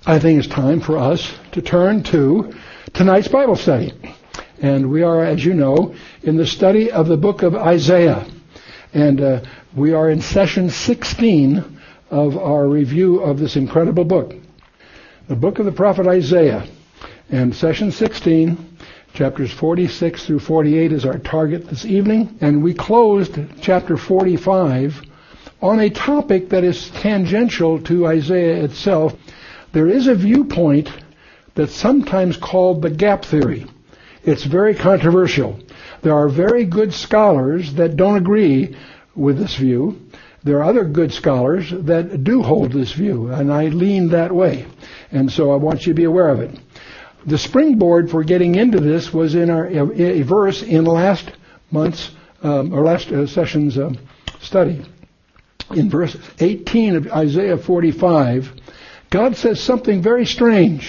I think it's time for us to turn to tonight's Bible study. And we are, as you know, in the study of the book of Isaiah. And we are in session 16 of our review of this incredible book. The book of the prophet Isaiah. And session 16, chapters 46 through 48 is our target this evening. And we closed chapter 45 on a topic that is tangential to Isaiah itself. There is a viewpoint that's sometimes called the gap theory. It's very controversial. There are very good scholars that don't agree with this view. There are other good scholars that do hold this view, and I lean that way. And so I want you to be aware of it. The springboard for getting into this was in a verse in last session's study. In verse 18 of Isaiah 45, God says something very strange.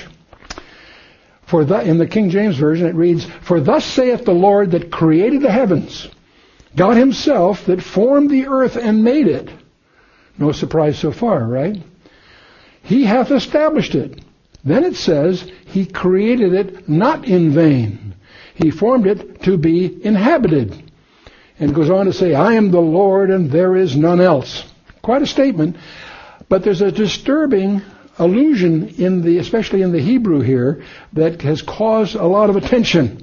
In the King James Version it reads, "For thus saith the Lord that created the heavens, God himself that formed the earth and made it." No surprise so far, right? "He hath established it." Then it says, "He created it not in vain. He formed it to be inhabited." And goes on to say, "I am the Lord and there is none else." Quite a statement, but there's a disturbing allusion especially in the Hebrew here, that has caused a lot of attention.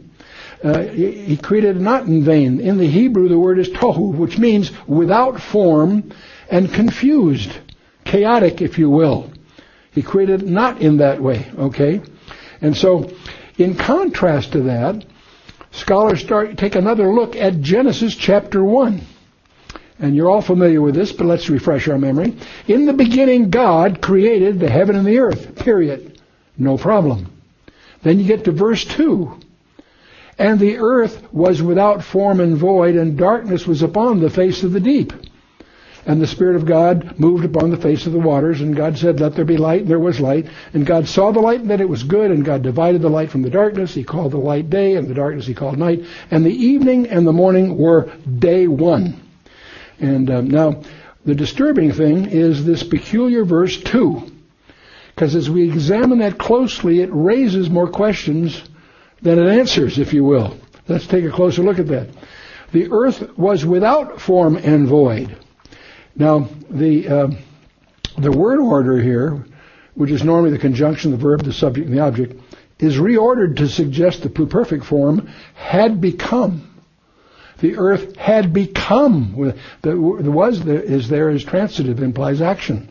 He created it not in vain. In the Hebrew, the word is tohu, which means without form and confused, chaotic, if you will. He created it not in that way, okay? And so, in contrast to that, scholars take another look at Genesis chapter 1. And you're all familiar with this, but let's refresh our memory. In the beginning, God created the heaven and the earth, period. No problem. Then you get to verse 2. "And the earth was without form and void, and darkness was upon the face of the deep. And the Spirit of God moved upon the face of the waters, and God said, Let there be light, and there was light. And God saw the light, and that it was good, and God divided the light from the darkness. He called the light day, and the darkness he called night. And the evening and the morning were day one." And now, the disturbing thing is this peculiar verse 2. Because as we examine that closely, it raises more questions than it answers, if you will. Let's take a closer look at that. "The earth was without form and void." Now, the word order here, which is normally the conjunction, the verb, the subject, and the object, is reordered to suggest the pluperfect form had become. The earth had become. The is there as transitive, implies action.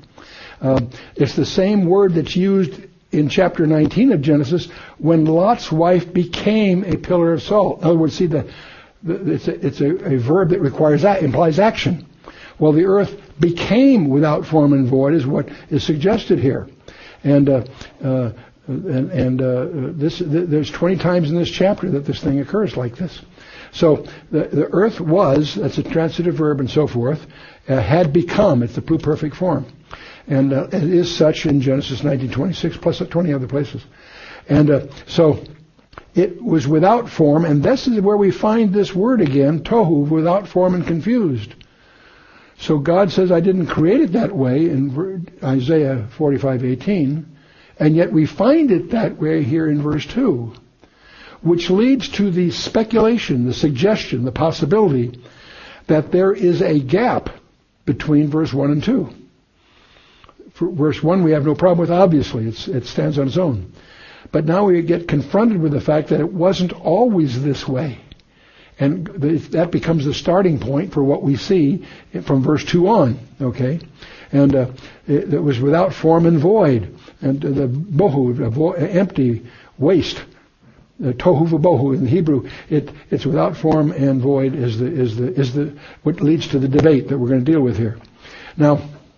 It's the same word that's used in chapter 19 of Genesis when Lot's wife became a pillar of salt. In other words, see, it's a verb that implies action. Well, the earth became without form and void is what is suggested here. And there's 20 times in this chapter that this thing occurs like this. So the earth was, that's a transitive verb and so forth, had become, it's the pluperfect form. And it is such in Genesis 19:26 plus 20 other places. And so it was without form, and this is where we find this word again, tohu, without form and confused. So God says, I didn't create it that way in Isaiah 45:18, and yet we find it that way here in verse 2. Which leads to the speculation, the suggestion, the possibility that there is a gap between verse 1 and 2. For verse 1 we have no problem with, obviously. It stands on its own. But now we get confronted with the fact that it wasn't always this way. And that becomes the starting point for what we see from verse 2 on, okay? And it was without form and void. And the bohu, empty, waste. Tohu v'bohu in Hebrew, it's without form and void is what leads to the debate that we're going to deal with here. Now,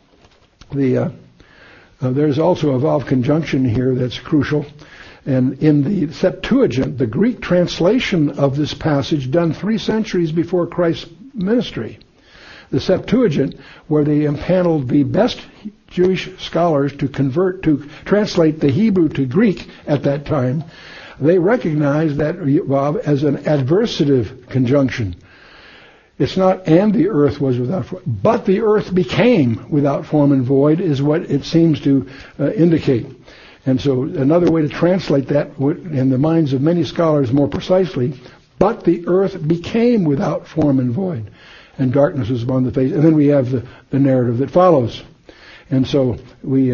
there's also a vowel conjunction here that's crucial, and in the Septuagint, the Greek translation of this passage done 3 centuries before Christ's ministry, the Septuagint, where they impaneled the best Jewish scholars to translate the Hebrew to Greek at that time. They recognize that as an adversative conjunction. It's not "and the earth was without form," but the earth became without form and void is what it seems to indicate. And so another way to translate that in the minds of many scholars more precisely, but the earth became without form and void, and darkness was upon the face. And then we have the narrative that follows. And so we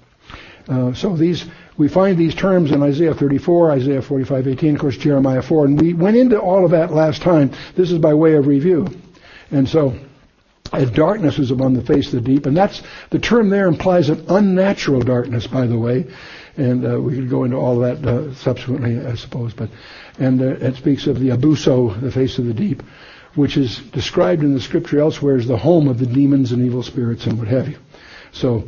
find these terms in Isaiah 34, Isaiah 45:18, of course Jeremiah 4, and we went into all of that last time. This is by way of review. And so, as darkness is upon the face of the deep, and that's the term there implies an unnatural darkness, by the way, and we could go into all of that subsequently, I suppose. And it speaks of the abuso, the face of the deep, which is described in the Scripture elsewhere as the home of the demons and evil spirits and what have you. So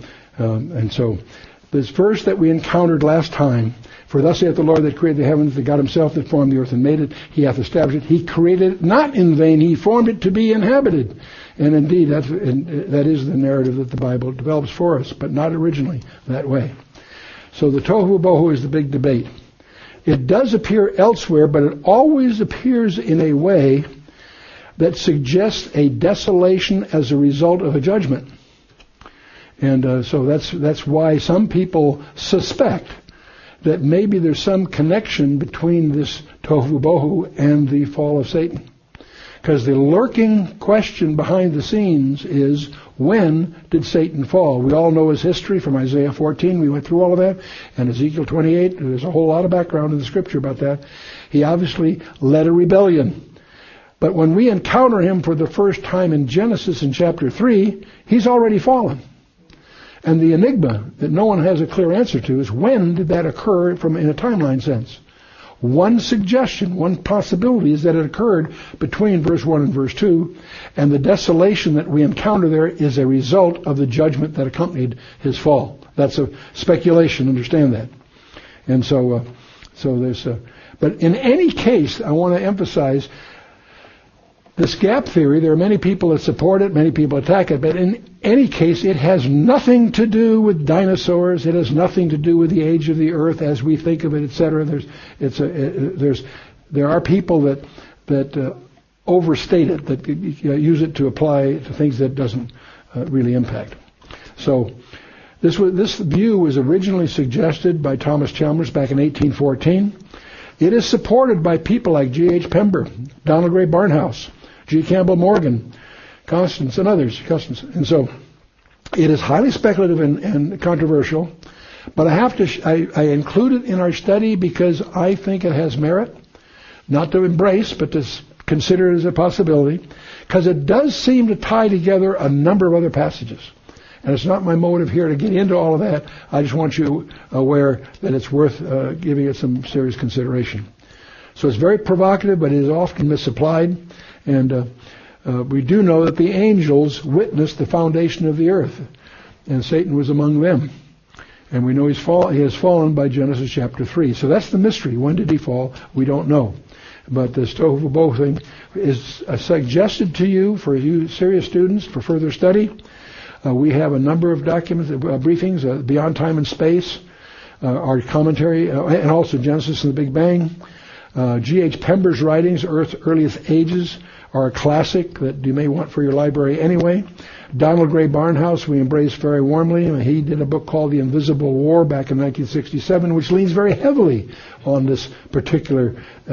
this verse that we encountered last time, for thus saith the Lord that created the heavens, the God himself that formed the earth and made it, he hath established it. He created it not in vain, he formed it to be inhabited. And indeed, that is the narrative that the Bible develops for us, but not originally that way. So the tohu bohu is the big debate. It does appear elsewhere, but it always appears in a way that suggests a desolation as a result of a judgment. And so that's why some people suspect that maybe there's some connection between this tohu bohu and the fall of Satan. Because the lurking question behind the scenes is, when did Satan fall? We all know his history from Isaiah 14. We went through all of that. And Ezekiel 28, there's a whole lot of background in the Scripture about that. He obviously led a rebellion. But when we encounter him for the first time in Genesis in chapter 3, he's already fallen. And the enigma that no one has a clear answer to is, when did that occur in a timeline sense? One suggestion, one possibility is that it occurred between verse 1 and verse 2, and the desolation that we encounter there is a result of the judgment that accompanied his fall. That's a speculation, understand that. And so there's but in any case, I want to emphasize this gap theory. There are many people that support it, many people attack it, but in any case, it has nothing to do with dinosaurs. It has nothing to do with the age of the earth as we think of it, etc. There are people that overstate it, that use it to apply to things that doesn't really impact. So this view was originally suggested by Thomas Chalmers back in 1814. It is supported by people like G.H. Pember, Donald Gray Barnhouse, G. Campbell Morgan, Constance, and others. And so it is highly speculative and controversial, but I include it in our study because I think it has merit, not to embrace, but to consider it as a possibility, because it does seem to tie together a number of other passages. And it's not my motive here to get into all of that. I just want you aware that it's worth giving it some serious consideration. So it's very provocative, but it is often misapplied. And we do know that the angels witnessed the foundation of the earth, and Satan was among them. And we know he has fallen by Genesis chapter 3. So that's the mystery. When did he fall? We don't know. But this tohu bohu thing is suggested to you, for you serious students, for further study. We have a number of documents, briefings, Beyond Time and Space, our commentary, and also Genesis and the Big Bang. G.H. Pember's writings, Earth's Earliest Ages, are a classic that you may want for your library anyway. Donald Gray Barnhouse we embrace very warmly. He did a book called The Invisible War back in 1967, which leans very heavily on this particular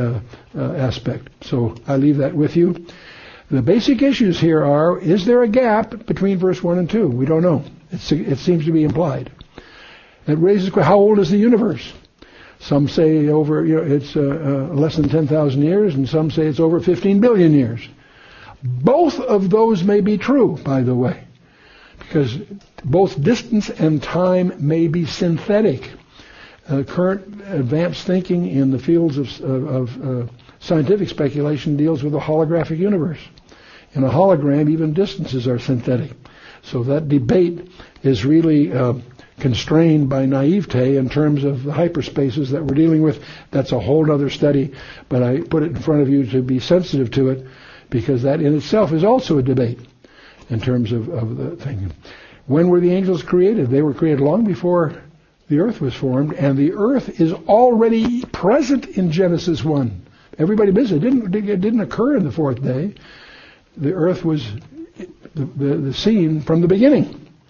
aspect. So I leave that with you. The basic issues here are, is there a gap between verse 1 and 2? We don't know. It seems to be implied. It raises the question, how old is the universe? Some say it's less than 10,000 years, and some say it's over 15 billion years. Both of those may be true, by the way, because both distance and time may be synthetic. Current advanced thinking in the fields of scientific speculation deals with a holographic universe. In a hologram, even distances are synthetic. So that debate is really constrained by naivete in terms of the hyperspaces that we're dealing with. That's a whole other study, but I put it in front of you to be sensitive to it, because that in itself is also a debate in terms of the thing. When were the angels created? They were created long before the earth was formed, and the earth is already present in Genesis 1. Everybody misses it. It didn't occur in the fourth day. The earth was the scene from the beginning.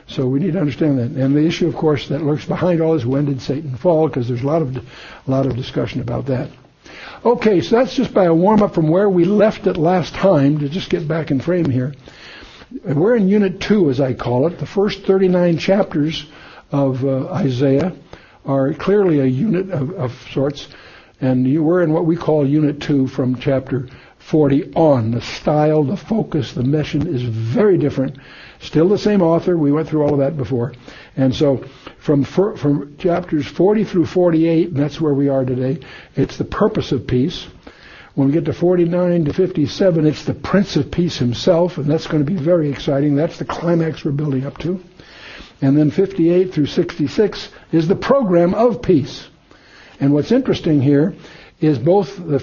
So we need to understand that. And the issue, of course, that lurks behind all is, when did Satan fall? Because there's a lot of discussion about that. Okay, so that's just by a warm-up from where we left it last time, to just get back in frame here. We're in Unit 2, as I call it. The first 39 chapters of Isaiah are clearly a unit of sorts, and we're in what we call Unit 2 from chapter 40 on. The style, the focus, the mission is very different. Still the same author. We went through all of that before. And so from chapters 40 through 48, and that's where we are today, it's the purpose of peace. When we get to 49 to 57, it's the Prince of Peace himself, and that's going to be very exciting. That's the climax we're building up to. And then 58 through 66 is the program of peace. And what's interesting here is the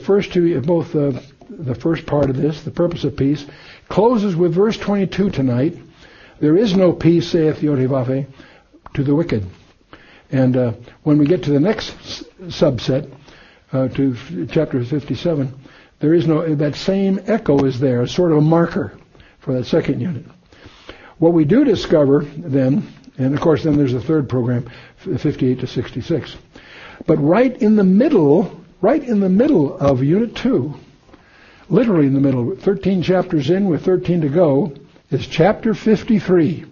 first part of this, the purpose of peace, closes with verse 22 tonight. There is no peace, saith Yod-Heh-Vav-Heh, to the wicked. And when we get to the next subset, to chapter 57, there is that same echo is there, sort of a marker for that second unit. What we do discover then, and of course then there's a third program, 58 to 66. But right in the middle of Unit 2, literally in the middle, 13 chapters in with 13 to go, is chapter 53.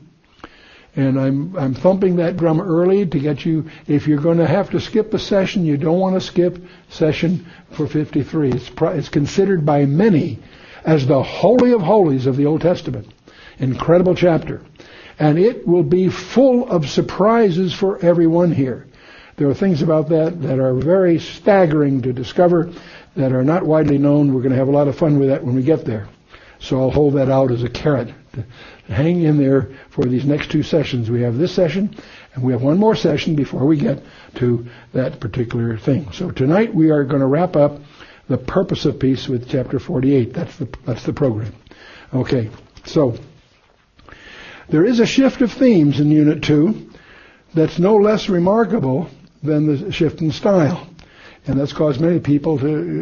And I'm thumping that drum early to get you, if you're going to have to skip a session, you don't want to skip session for 53. It's considered by many as the Holy of Holies of the Old Testament. Incredible chapter. And it will be full of surprises for everyone here. There are things about that are very staggering to discover, that are not widely known. We're going to have a lot of fun with that when we get there. So I'll hold that out as a carrot. Hang in there for these next two sessions. We have this session, and we have one more session before we get to that particular thing. So tonight we are going to wrap up the purpose of peace with chapter 48. That's the program. Okay, so there is a shift of themes in Unit 2 that's no less remarkable than the shift in style. And that's caused many people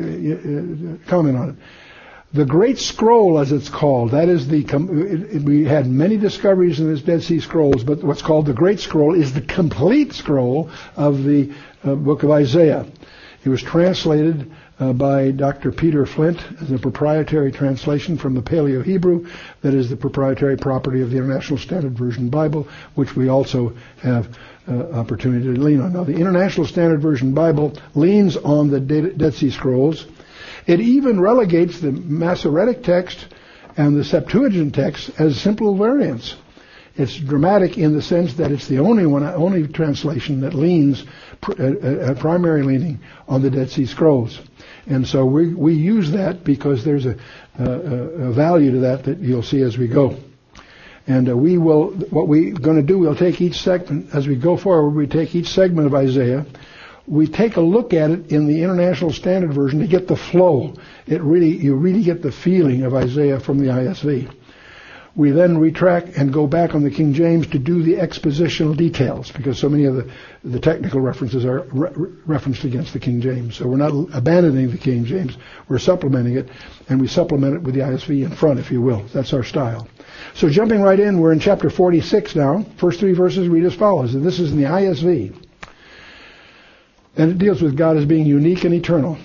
to comment on it. The Great Scroll, as it's called, that is we had many discoveries in this Dead Sea Scrolls, but what's called the Great Scroll is the complete scroll of the book of Isaiah. It was translated by Dr. Peter Flint as a proprietary translation from the Paleo-Hebrew, that is the proprietary property of the International Standard Version Bible, which we also have opportunity to lean on. Now, the International Standard Version Bible leans on the Dead Sea Scrolls. It even relegates the Masoretic text and the Septuagint text as simple variants. It's dramatic in the sense that it's the only translation that leans, a primary leaning on the Dead Sea Scrolls. And so we use that because there's a value to that you'll see as we go. And what we're going to do, we'll take each segment, as we go forward, we take each segment of Isaiah, we take a look at it in the International Standard Version to get the flow. You really get the feeling of Isaiah from the ISV. We then retract and go back on the King James to do the expositional details, because so many of the technical references are referenced against the King James. So we're not abandoning the King James, we're supplementing it, and we supplement it with the ISV in front, if you will. That's our style. So jumping right in, we're in chapter 46 now. First three verses read as follows, and this is in the ISV. And it deals with God as being unique and eternal.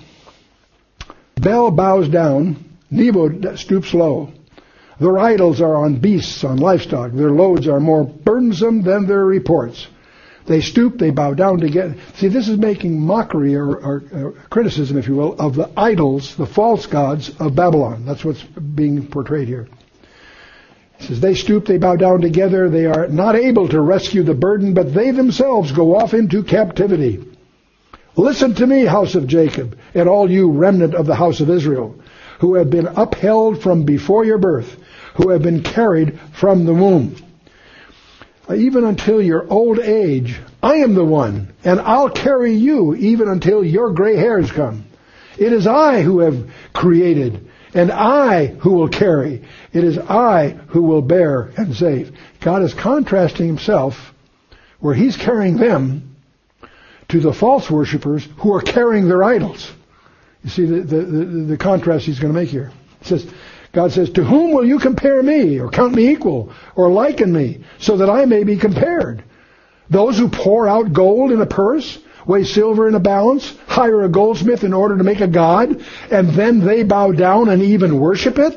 Bel bows down, Nebo stoops low. Their idols are on beasts, on livestock. Their loads are more burdensome than their reports. They stoop, they bow down to get... See, this is making mockery or criticism, if you will, of the idols, the false gods of Babylon. That's what's being portrayed here. It says, they stoop, they bow down together. They are not able to rescue the burden, but they themselves go off into captivity. Listen to me, house of Jacob, and all you remnant of the house of Israel, who have been upheld from before your birth, who have been carried from the womb. Even until your old age, I am the one, and I'll carry you even until your gray hairs come. It is I who have created, and I who will carry. It is I who will bear and save. God is contrasting himself, where he's carrying them, to the false worshippers who are carrying their idols. You see the contrast he's going to make here. It says, God says, to whom will you compare me, or count me equal, or liken me, so that I may be compared? Those who pour out gold in a purse, weigh silver in a balance, hire a goldsmith in order to make a god, and then they bow down and even worship it?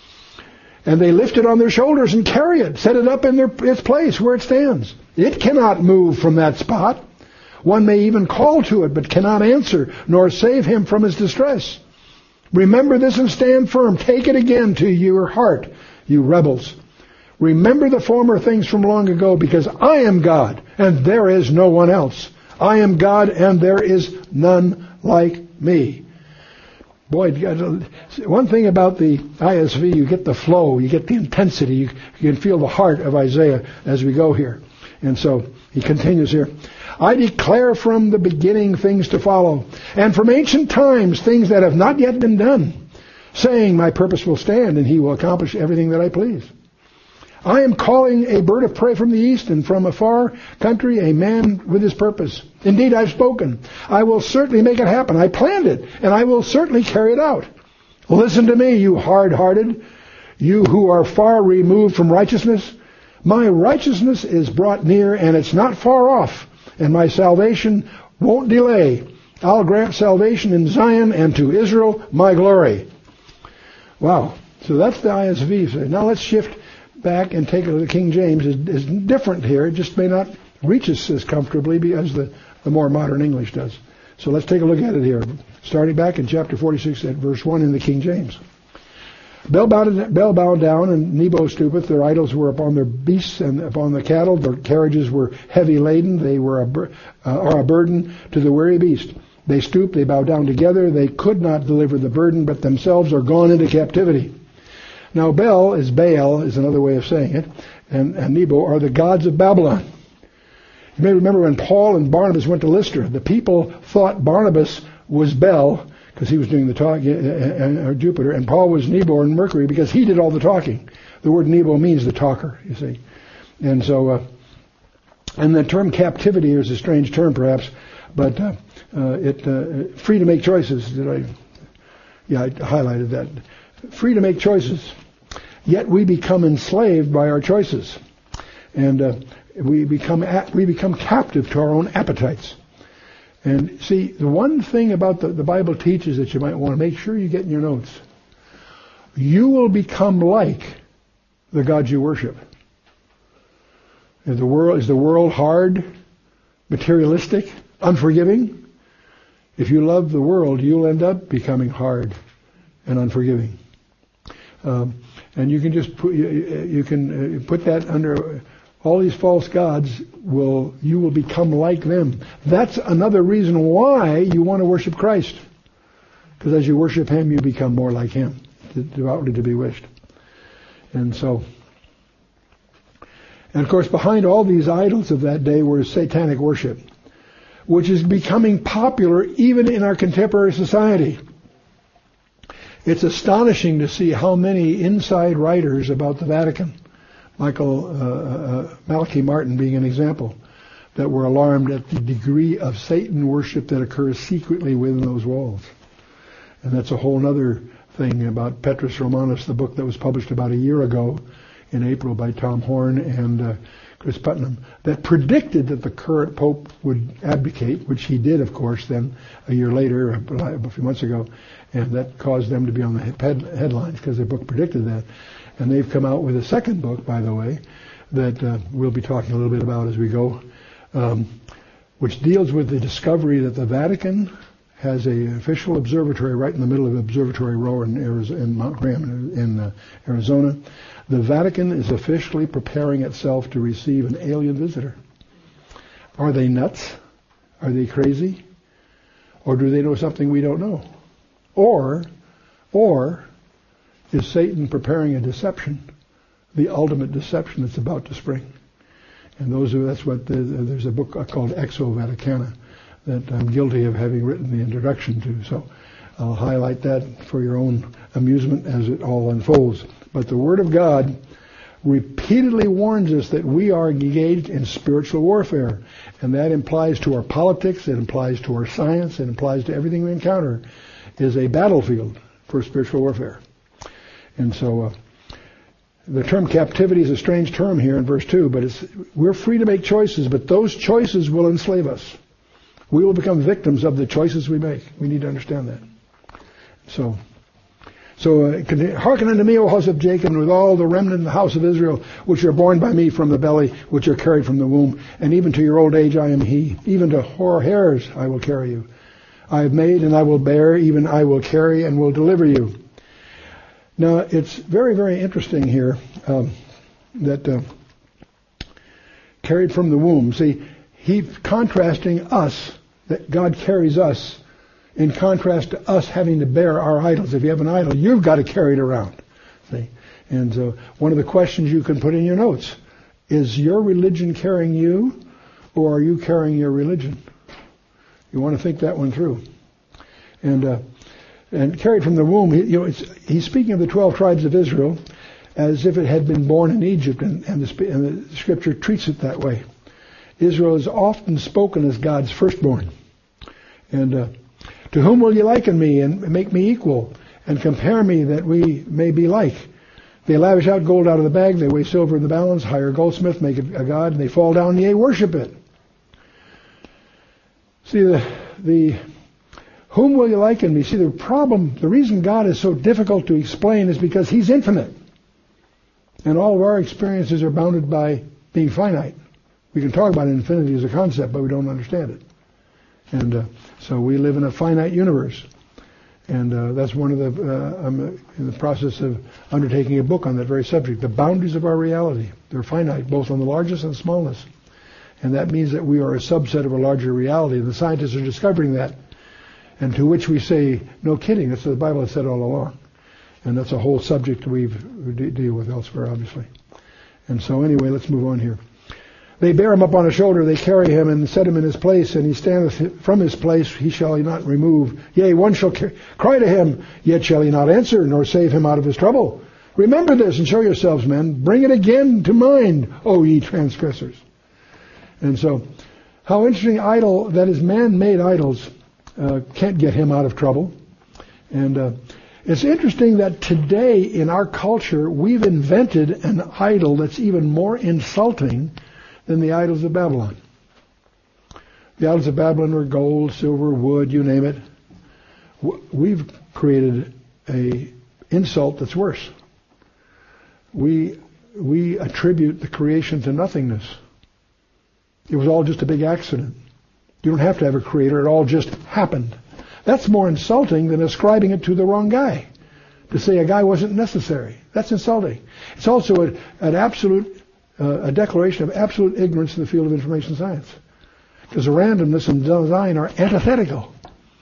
And they lift it on their shoulders and carry it, set it up in its place where it stands. It cannot move from that spot. One may even call to it, but cannot answer, nor save him from his distress. Remember this and stand firm. Take it again to your heart, you rebels. Remember the former things from long ago, because I am God, and there is no one else. I am God, and there is none like me. Boy, one thing about the ISV, you get the flow, you get the intensity, you can feel the heart of Isaiah as we go here. And so he continues here. I declare from the beginning things to follow, and from ancient times things that have not yet been done, saying, my purpose will stand, and he will accomplish everything that I please. I am calling a bird of prey from the east, and from a far country a man with his purpose. Indeed, I've spoken. I will certainly make it happen. I planned it, and I will certainly carry it out. Listen to me, you hard-hearted, you who are far removed from righteousness. My righteousness is brought near, and it's not far off, and my salvation won't delay. I'll grant salvation in Zion, and to Israel my glory. Wow. So that's the ISV. Now let's shift back and take a look at the King James. Is different here. It just may not reach us as comfortably as the more modern English does. So let's take a look at it here. Starting back in chapter 46 at verse 1 in the King James. Bel bowed down, and Nebo stoopeth. Their idols were upon their beasts and upon the cattle. Their carriages were heavy laden. They were a burden to the weary beast. They stoop, they bow down together. They could not deliver the burden, but themselves are gone into captivity. Now Baal is another way of saying it, and Nebo are the gods of Babylon. You may remember when Paul and Barnabas went to Lystra, the people thought Barnabas was Bel, because he was doing the talking, or Jupiter, and Paul was Nebo and Mercury, because he did all the talking. The word Nebo means the talker, you see. And so, and the term captivity is a strange term perhaps, but free to make choices. I highlighted that. Free to make choices. Yet we become enslaved by our choices. And we become captive to our own appetites. And see, the one thing about the Bible teaches that you might want to make sure you get in your notes. You will become like the gods you worship. Is the world hard, materialistic, unforgiving? If you love the world, you'll end up becoming hard and unforgiving. And you can just put that under all these false gods. You will become like them. That's another reason why you want to worship Christ, because as you worship Him, you become more like Him, devoutly to be wished. And so, and of course, behind all these idols of that day were satanic worship, which is becoming popular even in our contemporary society. It's astonishing to see how many inside writers about the Vatican, Malachi Martin being an example, that were alarmed at the degree of Satan worship that occurs secretly within those walls. And that's a whole other thing about Petrus Romanus, the book that was published about a year ago in April by Tom Horn and Chris Putnam, that predicted that the current Pope would abdicate, which he did, of course, then a year later, a few months ago, and that caused them to be on the headlines because their book predicted that. And they've come out with a second book, by the way, that we'll be talking a little bit about as we go, which deals with the discovery that the Vatican has an official observatory right in the middle of Observatory Row in Mount Graham in Arizona. The Vatican is officially preparing itself to receive an alien visitor. Are they nuts? Are they crazy? Or do they know something we don't know? Or is Satan preparing a deception, the ultimate deception that's about to spring? And there's a book called Exo Vaticana that I'm guilty of having written the introduction to. So I'll highlight that for your own amusement as it all unfolds. But the Word of God repeatedly warns us that we are engaged in spiritual warfare. And that implies to our politics, it implies to our science, it implies to everything we encounter, is a battlefield for spiritual warfare. And so the term captivity is a strange term here in verse 2, but we're free to make choices, but those choices will enslave us. We will become victims of the choices we make. We need to understand that. So hearken unto me, O house of Jacob, and with all the remnant of the house of Israel, which are born by me from the belly, which are carried from the womb, and even to your old age I am he. Even to hoar hairs I will carry you. I have made and I will bear, even I will carry and will deliver you. Now, it's very, very interesting here that carried from the womb. See, he's contrasting us, that God carries us, in contrast to us having to bear our idols. If you have an idol, you've got to carry it around. See? And so one of the questions you can put in your notes, is your religion carrying you, or are you carrying your religion? You want to think that one through. And carried from the womb, he's speaking of the 12 tribes of Israel as if it had been born in Egypt, and the Scripture treats it that way. Israel is often spoken as God's firstborn. And to whom will you liken me and make me equal and compare me that we may be like? They lavish out gold out of the bag, they weigh silver in the balance, hire a goldsmith, make it a god, and they fall down, yea, worship it. See, the whom will you liken me? See, the problem, the reason God is so difficult to explain is because He's infinite. And all of our experiences are bounded by being finite. We can talk about infinity as a concept, but we don't understand it. And so we live in a finite universe. And that's one of I'm in the process of undertaking a book on that very subject. The boundaries of our reality. They're finite, both on the largest and smallness. And that means that we are a subset of a larger reality. And the scientists are discovering that. And to which we say, no kidding, that's what the Bible has said all along. And that's a whole subject we deal with elsewhere, obviously. And so anyway, let's move on here. They bear him up on a shoulder, they carry him and set him in his place, and he standeth from his place, he shall not remove. Yea, one shall cry to him, yet shall he not answer, nor save him out of his trouble. Remember this and show yourselves, men. Bring it again to mind, O ye transgressors. And so, how interesting idol, that is man-made idols, can't get him out of trouble. And it's interesting that today in our culture, we've invented an idol that's even more insulting than the idols of Babylon. The idols of Babylon were gold, silver, wood, you name it. We've created a insult that's worse. We attribute the creation to nothingness. It was all just a big accident. You don't have to have a creator. It all just happened. That's more insulting than ascribing it to the wrong guy. To say a guy wasn't necessary. That's insulting. It's also a declaration of absolute ignorance in the field of information science. Because randomness and design are antithetical.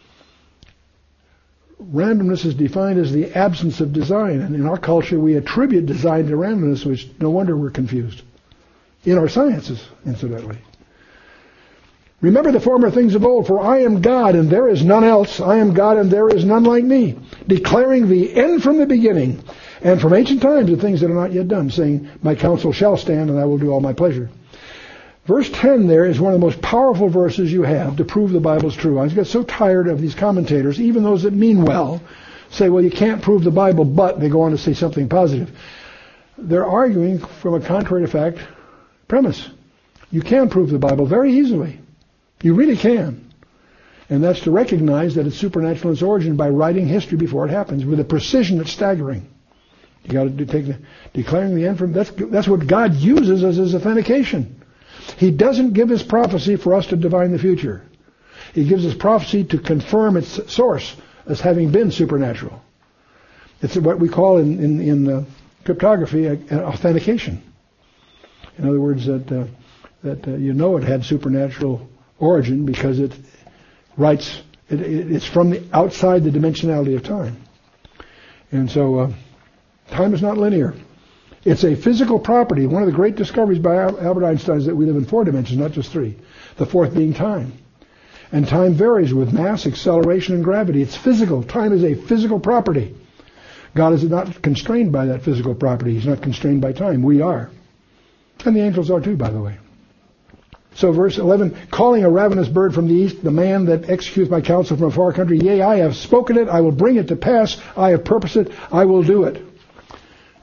Randomness is defined as the absence of design. And in our culture, we attribute design to randomness, which no wonder we're confused. In our sciences, incidentally. Remember the former things of old, for I am God and there is none else. I am God and there is none like me. Declaring the end from the beginning, and from ancient times the things that are not yet done, saying, my counsel shall stand and I will do all my pleasure. Verse 10 there is one of the most powerful verses you have to prove the Bible's true. I get so tired of these commentators, even those that mean well, say, well, you can't prove the Bible, but they go on to say something positive. They're arguing from a contrary to fact premise. You can prove the Bible very easily. You really can. And that's to recognize that it's supernatural in its origin by writing history before it happens with a precision that's staggering. You got to take declaring the end from that's what God uses as his authentication. He doesn't give his prophecy for us to divine the future. He gives his prophecy to confirm its source as having been supernatural. It's what we call in cryptography an authentication. In other words, that you know it had supernatural origin because it writes, it's from the outside the dimensionality of time. And so time is not linear. It's a physical property. One of the great discoveries by Albert Einstein is that we live in 4 dimensions, not just 3. The 4th being time. And time varies with mass, acceleration, and gravity. It's physical. Time is a physical property. God is not constrained by that physical property. He's not constrained by time. We are. And the angels are too, by the way. So verse 11, calling a ravenous bird from the east, the man that executes my counsel from a far country, yea, I have spoken it, I will bring it to pass, I have purposed it, I will do it.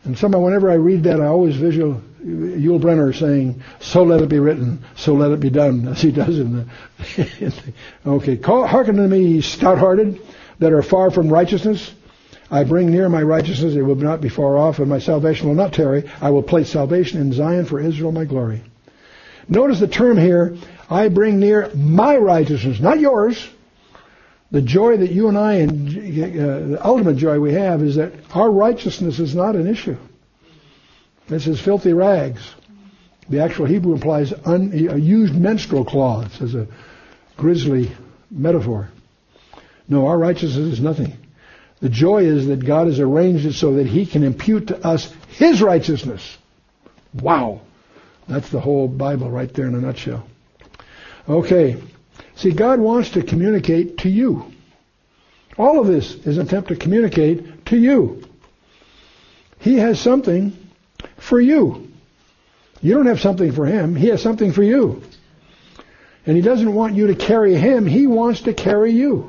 And somehow whenever I read that, I always visual Yul Brynner saying, "So let it be written, so let it be done," as he does in the... Okay, hearken to me, ye stout-hearted, that are far from righteousness. I bring near my righteousness, it will not be far off, and my salvation will not tarry. I will place salvation in Zion for Israel, my glory. Notice the term here, I bring near my righteousness, not yours. The joy that you and I, and the ultimate joy we have, is that our righteousness is not an issue. This is filthy rags. The actual Hebrew implies a used menstrual cloths as a grisly metaphor. No, our righteousness is nothing. The joy is that God has arranged it so that He can impute to us His righteousness. Wow. That's the whole Bible right there in a nutshell. Okay. See, God wants to communicate to you. All of this is an attempt to communicate to you. He has something for you. You don't have something for Him. He has something for you. And He doesn't want you to carry Him. He wants to carry you.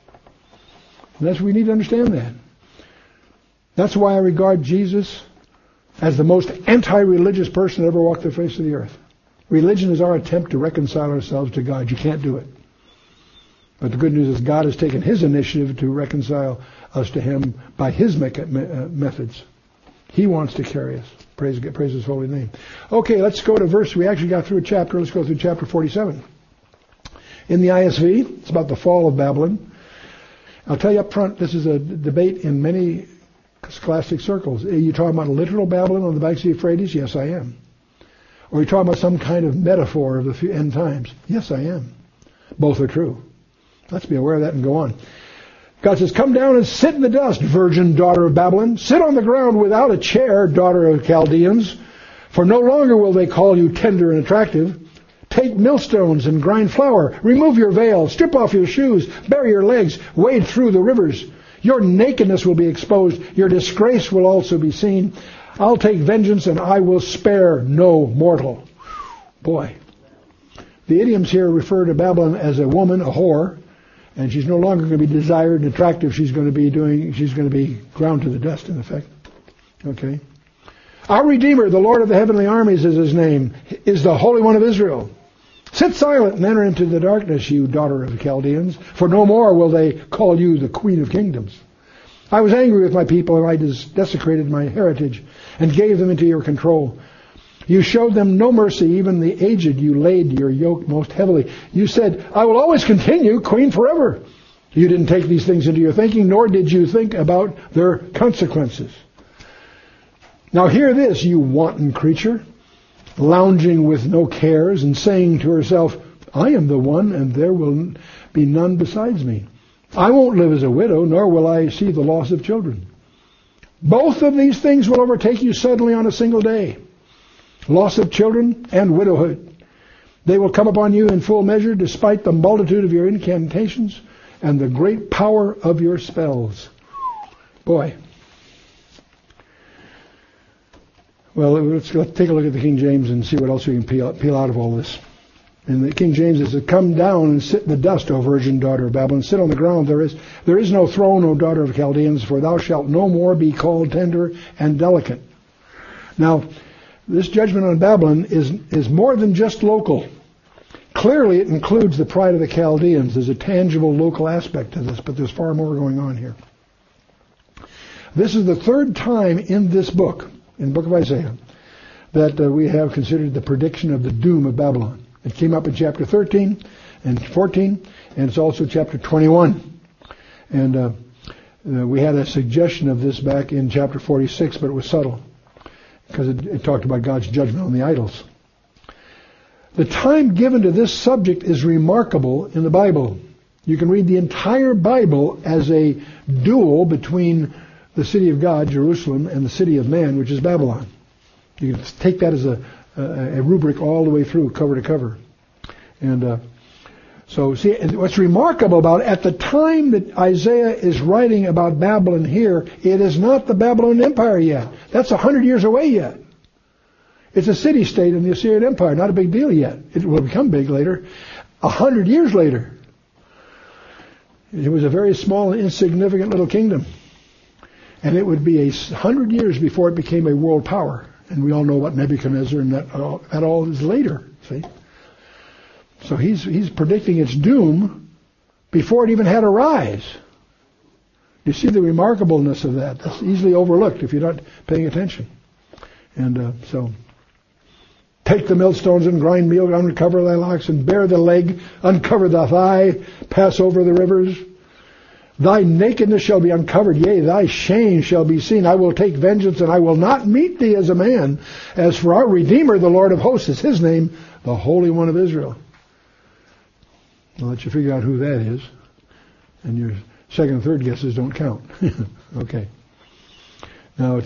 And we need to understand that. That's why I regard Jesus as the most anti-religious person that ever walked the face of the earth. Religion is our attempt to reconcile ourselves to God. You can't do it. But the good news is God has taken His initiative to reconcile us to Him by His methods. He wants to carry us. Praise His holy name. Okay, let's go to verse. We actually got through a chapter. Let's go through chapter 47. In the ISV, it's about the fall of Babylon. I'll tell you up front, this is a debate in many scholastic circles. Are you talking about a literal Babylon on the banks of the Euphrates? Yes, I am. Or are you talking about some kind of metaphor of the end times? Yes, I am. Both are true. Let's be aware of that and go on. God says, come down and sit in the dust, virgin daughter of Babylon. Sit on the ground without a chair, daughter of Chaldeans. For no longer will they call you tender and attractive. Take millstones and grind flour. Remove your veil. Strip off your shoes. Bare your legs. Wade through the rivers. Your nakedness will be exposed. Your disgrace will also be seen. I'll take vengeance and I will spare no mortal. Boy. The idioms here refer to Babylon as a woman, a whore, and she's no longer going to be desired and attractive. She's going to be ground to the dust, in effect. Okay. Our Redeemer, the Lord of the heavenly armies is His name, is the Holy One of Israel. Sit silent and enter into the darkness, you daughter of the Chaldeans, for no more will they call you the Queen of Kingdoms. I was angry with my people, and I desecrated my heritage, and gave them into your control. You showed them no mercy, even the aged you laid your yoke most heavily. You said, I will always continue queen forever. You didn't take these things into your thinking, nor did you think about their consequences. Now hear this, you wanton creature, lounging with no cares and saying to herself, I am the one and there will be none besides me. I won't live as a widow, nor will I see the loss of children. Both of these things will overtake you suddenly on a single day. Loss of children and widowhood. They will come upon you in full measure despite the multitude of your incantations and the great power of your spells. Boy. Well, let's take a look at the King James and see what else we can peel out of all this. And the King James is to come down and sit in the dust, O virgin daughter of Babylon. Sit on the ground. There is no throne, O daughter of Chaldeans, for thou shalt no more be called tender and delicate. Now, this judgment on Babylon is more than just local. Clearly, it includes the pride of the Chaldeans. There's a tangible local aspect to this, but there's far more going on here. This is the third time in this book, in the book of Isaiah, that we have considered the prediction of the doom of Babylon. It came up in chapter 13 and 14, and it's also chapter 21. And we had a suggestion of this back in chapter 46, but it was subtle, because it talked about God's judgment on the idols. The time given to this subject is remarkable in the Bible. You can read the entire Bible as a duel between the city of God, Jerusalem, and the city of man, which is Babylon. You can take that as a rubric all the way through, cover to cover. And so, see, what's remarkable about it, at the time that Isaiah is writing about Babylon here, it is not the Babylonian Empire yet. That's 100 years away yet. It's a city-state in the Assyrian Empire, not a big deal yet. It will become big later. 100 years later. It was a very small and insignificant little kingdom. And it would be 100 years before it became a world power. And we all know what Nebuchadnezzar and that all is later. See? So he's predicting its doom before it even had a rise. You see the remarkableness of that. That's easily overlooked if you're not paying attention. And so, take the millstones and grind meal, uncover thy locks, and bare the leg, uncover the thigh, pass over the rivers. Thy nakedness shall be uncovered, yea, thy shame shall be seen. I will take vengeance, and I will not meet thee as a man. As for our Redeemer, the Lord of hosts is his name, the Holy One of Israel. I'll let you figure out who that is. And your second and third guesses don't count. Okay. Now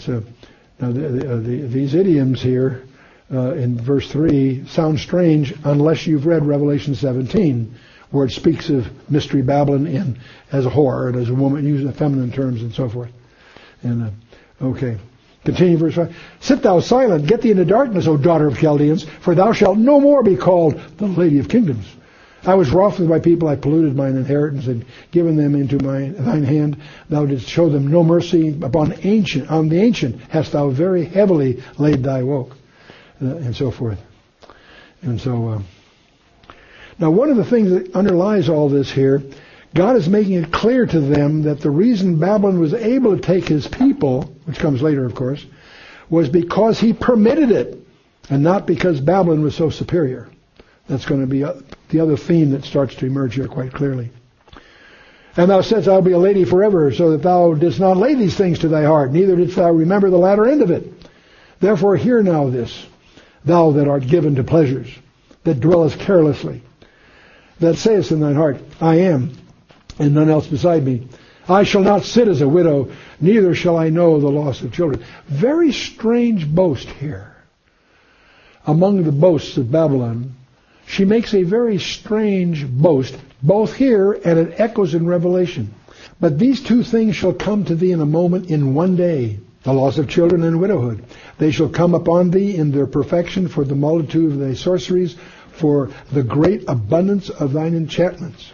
these idioms here in verse 3 sound strange unless you've read Revelation 17, where it speaks of Mystery Babylon as a whore and as a woman, using feminine terms and so forth. And okay. Continue verse 5. Sit thou silent, get thee into darkness, O daughter of Chaldeans, for thou shalt no more be called the Lady of Kingdoms. I was wroth with my people, I polluted mine inheritance, and given them into thine hand. Thou didst show them no mercy. On the ancient hast thou very heavily laid thy yoke, and so forth. And so, now one of the things that underlies all this here, God is making it clear to them that the reason Babylon was able to take his people, which comes later, of course, was because he permitted it, and not because Babylon was so superior. That's going to be the other theme that starts to emerge here quite clearly. And thou saidst, I'll be a lady forever, so that thou didst not lay these things to thy heart, neither didst thou remember the latter end of it. Therefore hear now this, thou that art given to pleasures, that dwellest carelessly, that sayest in thine heart, I am, and none else beside me. I shall not sit as a widow, neither shall I know the loss of children. Very strange boast here. Among the boasts of Babylon, she makes a very strange boast, both here and it echoes in Revelation. But these two things shall come to thee in a moment, in one day, the loss of children and widowhood. They shall come upon thee in their perfection for the multitude of thy sorceries, for the great abundance of thine enchantments.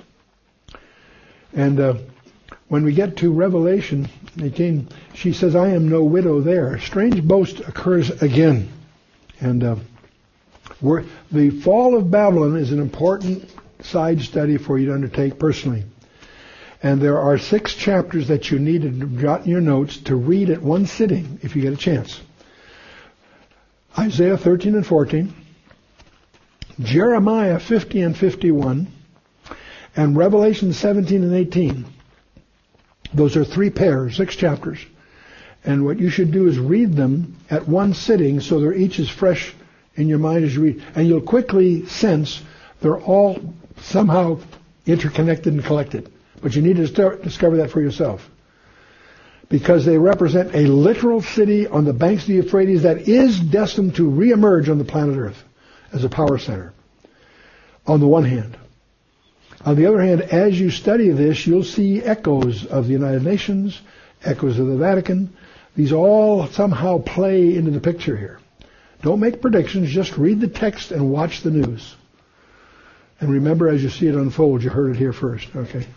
And when we get to Revelation 18, she says, I am no widow there. Strange boast occurs again. And the fall of Babylon is an important side study for you to undertake personally. And there are 6 chapters that you need to jot in your notes to read at one sitting, if you get a chance. Isaiah 13 and 14, Jeremiah 50 and 51, and Revelation 17 and 18. Those are 3 pairs, 6 chapters. And what you should do is read them at one sitting so they're each as fresh in your mind as you read. And you'll quickly sense they're all somehow interconnected and collected. But you need to discover that for yourself. Because they represent a literal city on the banks of the Euphrates that is destined to reemerge on the planet Earth as a power center, on the one hand. On the other hand, as you study this, you'll see echoes of the United Nations, echoes of the Vatican. These all somehow play into the picture here. Don't make predictions, just read the text and watch the news. And remember, as you see it unfold, you heard it here first. Okay.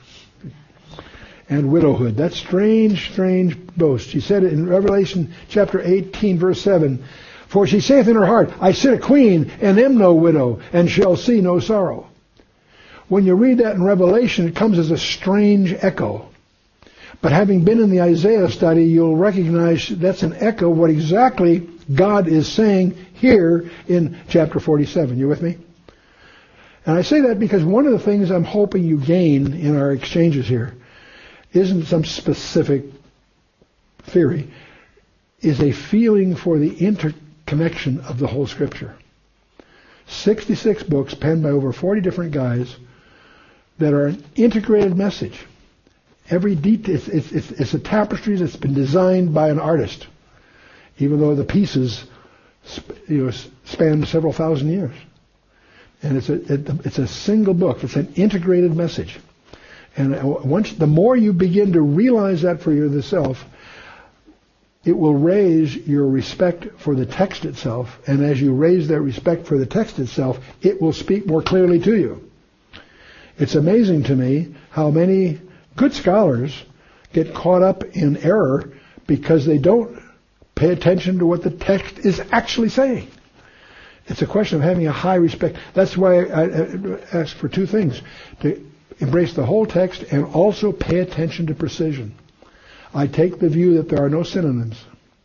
And widowhood. That strange boast. She said it in Revelation chapter 18, verse 7. For she saith in her heart, I sit a queen, and am no widow, and shall see no sorrow. When you read that in Revelation, it comes as a strange echo. But having been in the Isaiah study, you'll recognize that's an echo of what exactly God is saying here in chapter 47. You with me? And I say that because one of the things I'm hoping you gain in our exchanges here isn't some specific theory, is a feeling for the interconnection of the whole Scripture. 66 books penned by over 40 different guys that are an integrated message. Every detail, it's a tapestry that's been designed by an artist, even though the pieces span several thousand years. And it's a single book. It's an integrated message. And the more you begin to realize that for yourself, it will raise your respect for the text itself. And as you raise that respect for the text itself, it will speak more clearly to you. It's amazing to me how many good scholars get caught up in error because they don't pay attention to what the text is actually saying. It's a question of having a high respect. That's why I ask for two things: to embrace the whole text and also pay attention to precision. I take the view that there are no synonyms.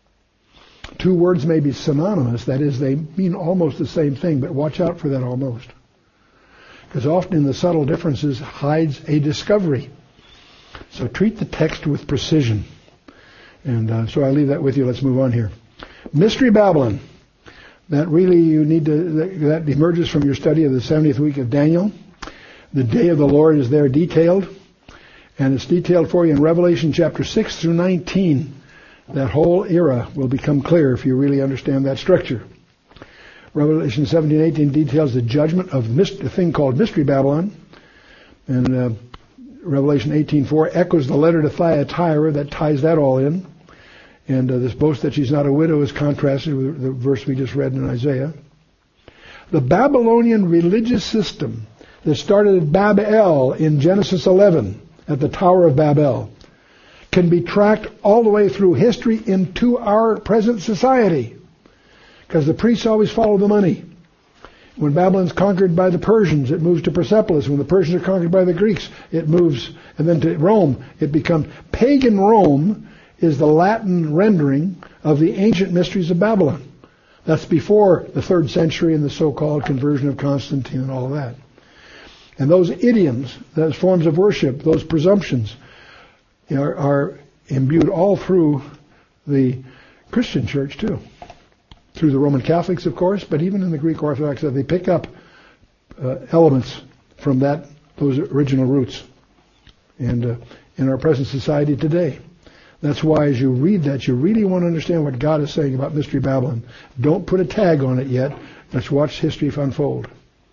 Two words may be synonymous, that is, they mean almost the same thing, but watch out for that almost. Because often in the subtle differences hides a discovery. So treat the text with precision. And so I leave that with you. Let's move on here. Mystery Babylon. That really you need to, that emerges from your study of the 70th week of Daniel. The day of the Lord is there detailed. And it's detailed for you in Revelation chapter 6 through 19. That whole era will become clear if you really understand that structure. Revelation 17-18 details the judgment of the thing called Mystery Babylon. And Revelation 18:4 echoes the letter to Thyatira that ties that all in. And this boast that she's not a widow is contrasted with the verse we just read in Isaiah. The Babylonian religious system that started at Babel in Genesis 11 at the Tower of Babel can be tracked all the way through history into our present society. Because the priests always follow the money. When Babylon's conquered by the Persians, it moves to Persepolis. When the Persians are conquered by the Greeks, it moves, and then to Rome. It becomes pagan Rome is the Latin rendering of the ancient mysteries of Babylon. That's before the 3rd century and the so-called conversion of Constantine and all of that. And those idioms, those forms of worship, those presumptions, are imbued all through the Christian church too. Through the Roman Catholics, of course, but even in the Greek Orthodox, they pick up elements from those original roots. And in our present society today. That's why as you read that, you really want to understand what God is saying about Mystery Babylon. Don't put a tag on it yet. Let's watch history unfold.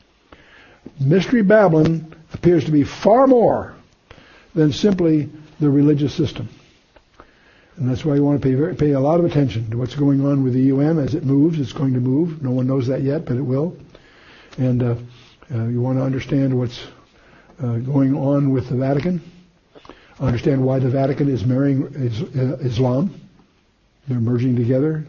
Mystery Babylon appears to be far more than simply the religious system. And that's why you want to pay a lot of attention to what's going on with the UN as it moves. It's going to move. No one knows that yet, but it will. And you want to understand what's going on with the Vatican. Understand why the Vatican is marrying Islam. They're merging together.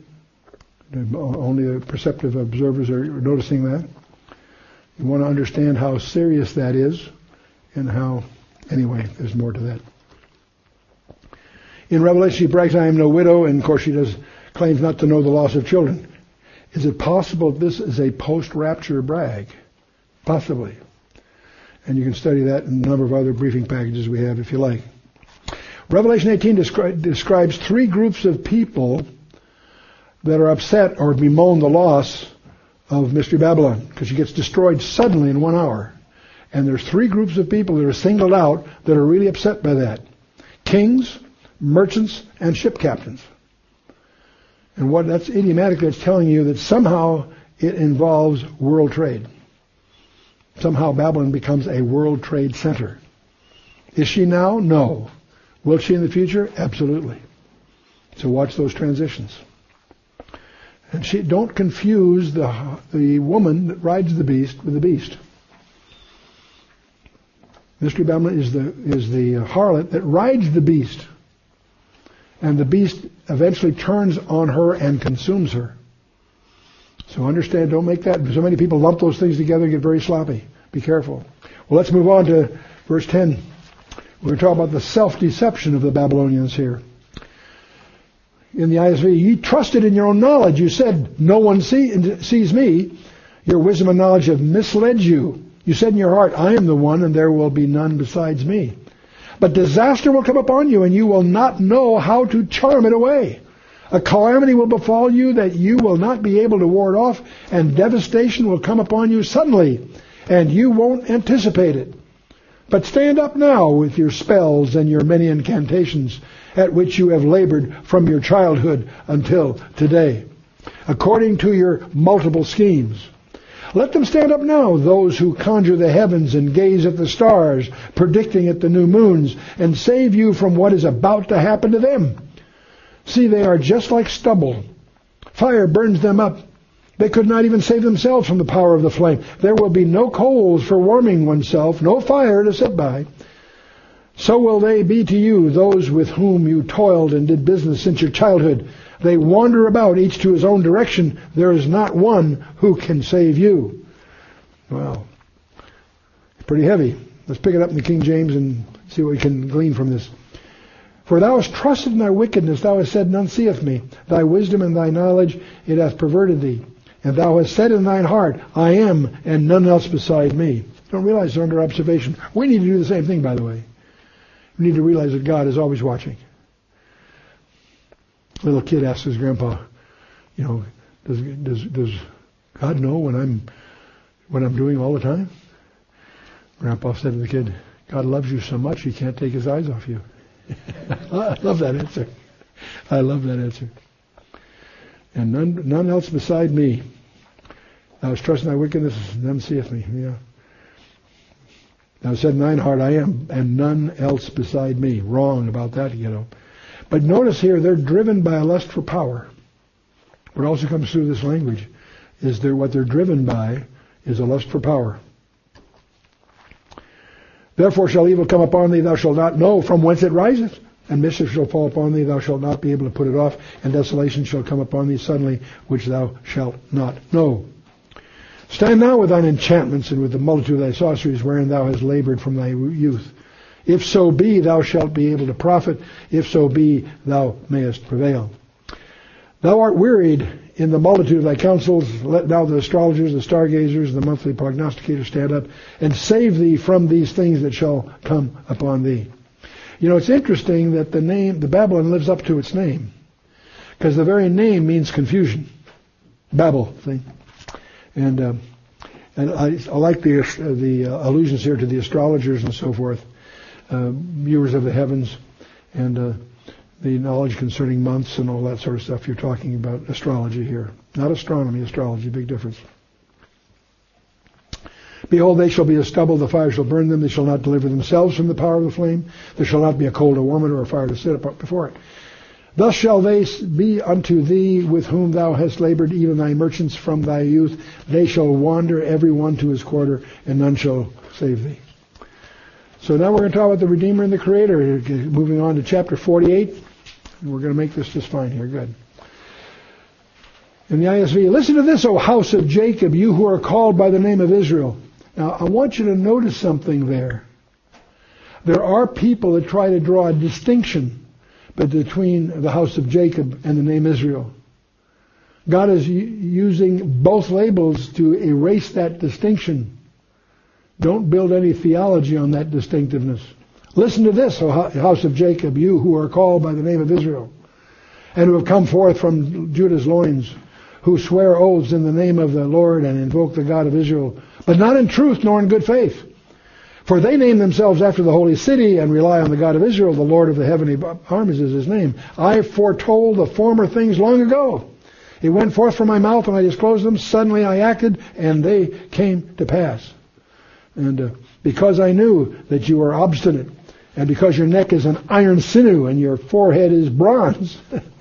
Only the perceptive observers are noticing that. You want to understand how serious that is and how, anyway, there's more to that. In Revelation, she brags, I am no widow, and of course she claims not to know the loss of children. Is it possible this is a post-rapture brag? Possibly. And you can study that in a number of other briefing packages we have if you like. Revelation 18 describes three groups of people that are upset or bemoan the loss of Mystery Babylon because she gets destroyed suddenly in 1 hour. And there's three groups of people that are singled out that are really upset by that. Kings, merchants, and ship captains. And what that's idiomatically, it's telling you that somehow it involves world trade. Somehow Babylon becomes a world trade center. Is she now? No. Will she in the future? Absolutely. So watch those transitions. And don't confuse the woman that rides the beast with the beast. Mystery Babylon is the harlot that rides the beast. And the beast eventually turns on her and consumes her. So understand, don't make that. So many people lump those things together and get very sloppy. Be careful. Well, let's move on to verse 10. We're going to talk about the self-deception of the Babylonians here. In the ISV, ye trusted in your own knowledge. You said, no one sees me. Your wisdom and knowledge have misled you. You said in your heart, I am the one, and there will be none besides me. But disaster will come upon you, and you will not know how to charm it away. A calamity will befall you that you will not be able to ward off, and devastation will come upon you suddenly, and you won't anticipate it. But stand up now with your spells and your many incantations at which you have labored from your childhood until today, according to your multiple schemes. Let them stand up now, those who conjure the heavens and gaze at the stars, predicting at the new moons, and save you from what is about to happen to them. See, they are just like stubble. Fire burns them up. They could not even save themselves from the power of the flame. There will be no coals for warming oneself, no fire to sit by. So will they be to you, those with whom you toiled and did business since your childhood. They wander about, each to his own direction. There is not one who can save you. Wow. Pretty heavy. Let's pick it up in the King James and see what we can glean from this. For thou hast trusted in thy wickedness, thou hast said, none seeth me. Thy wisdom and thy knowledge, it hath perverted thee. And thou hast said in thine heart, I am, and none else beside me. Don't realize they're under observation. We need to do the same thing, by the way. We need to realize that God is always watching. Little kid asks his grandpa, does God know what I'm doing all the time? Grandpa said to the kid, God loves you so much he can't take his eyes off you. I love that answer. I love that answer. And none else beside me. Thou hast trusted in thy wickedness, none seeth me. Yeah. Thou said in thine heart, I am, and none else beside me. Wrong about that, But notice here, they're driven by a lust for power. What also comes through this language is what they're driven by is a lust for power. Therefore shall evil come upon thee, thou shalt not know from whence it riseth. And mischief shall fall upon thee, thou shalt not be able to put it off. And desolation shall come upon thee suddenly, which thou shalt not know. Stand now with thine enchantments and with the multitude of thy sorceries, wherein thou hast labored from thy youth. If so be, thou shalt be able to profit. If so be, thou mayest prevail. Thou art wearied in the multitude of thy counsels. Let now the astrologers, the stargazers, the monthly prognosticators stand up and save thee from these things that shall come upon thee. It's interesting that the Babylon lives up to its name, because the very name means confusion. Babel thing. And I like the allusions here to the astrologers and so forth, viewers of the heavens, and the knowledge concerning months and all that sort of stuff. You're talking about astrology here. Not astronomy, astrology, big difference. Behold, they shall be as stubble, the fire shall burn them, they shall not deliver themselves from the power of the flame, there shall not be a coal to warm it, or a fire to sit up before it. Thus shall they be unto thee with whom thou hast labored, even thy merchants from thy youth. They shall wander every one to his quarter, and none shall save thee. So now we're going to talk about the Redeemer and the Creator. Moving on to chapter 48. And we're going to make this just fine here. Good. In the ISV, listen to this, O house of Jacob, you who are called by the name of Israel. Now, I want you to notice something there. There are people that try to draw a distinction between the house of Jacob and the name Israel. God is using both labels to erase that distinction. Don't build any theology on that distinctiveness. Listen to this, O house of Jacob, you who are called by the name of Israel, and who have come forth from Judah's loins, who swear oaths in the name of the Lord and invoke the God of Israel, but not in truth nor in good faith. For they name themselves after the holy city and rely on the God of Israel, the Lord of the heavenly armies is his name. I foretold the former things long ago. It went forth from my mouth and I disclosed them. Suddenly I acted and they came to pass. And because I knew that you are obstinate, and because your neck is an iron sinew and your forehead is bronze,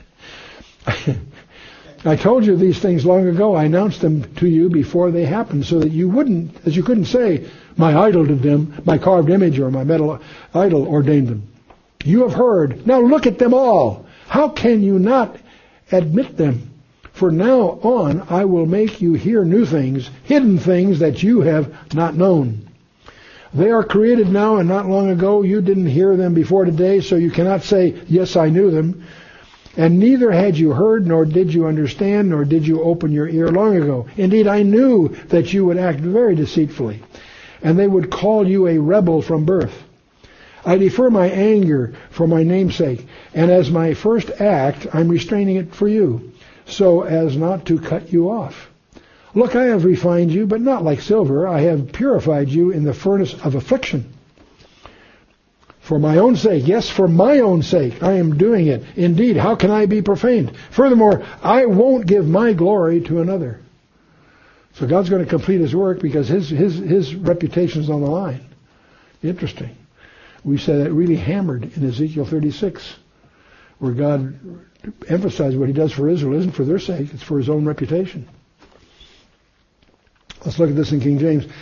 I told you these things long ago. I announced them to you before they happened, so that you couldn't say, my idol did them, my carved image or my metal idol ordained them. You have heard. Now look at them all. How can you not admit them? For now on I will make you hear new things, hidden things that you have not known. They are created now and not long ago. You didn't hear them before today, so you cannot say, yes, I knew them. And neither had you heard, nor did you understand, nor did you open your ear long ago. Indeed, I knew that you would act very deceitfully, and they would call you a rebel from birth. I defer my anger for my namesake, and as my first act, I'm restraining it for you, so as not to cut you off. Look, I have refined you, but not like silver. I have purified you in the furnace of affliction. For my own sake, yes, for my own sake, I am doing it. Indeed, how can I be profaned? Furthermore, I won't give my glory to another. So God's going to complete his work because his reputation is on the line. Interesting. We said that really hammered in Ezekiel 36, where God emphasized what he does for Israel isn't for their sake, it's for his own reputation. Let's look at this in King James.